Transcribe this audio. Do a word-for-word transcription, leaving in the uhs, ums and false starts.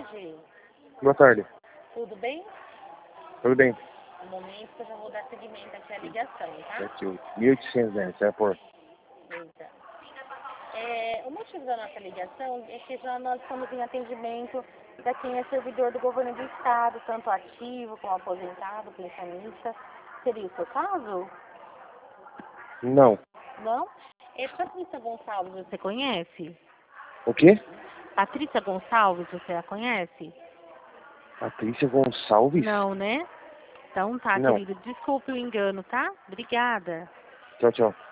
tarde. Boa tarde. Tudo bem? Tudo bem? Um momento que eu já vou dar seguimento aqui à ligação, tá? sete oito. mil e oitocentos, né? Você vai pôr. Eita. É, o motivo da nossa ligação é que já nós estamos em atendimento para quem é servidor do governo do estado, tanto ativo como aposentado, pensionista. Seria o seu caso? Não. Não? É, Patrícia Gonçalves, você conhece? O quê? Patrícia Gonçalves, você a conhece? Patrícia Gonçalves? Não, né? Então tá, Não. querido. Desculpe o engano, tá? Obrigada. Tchau, tchau.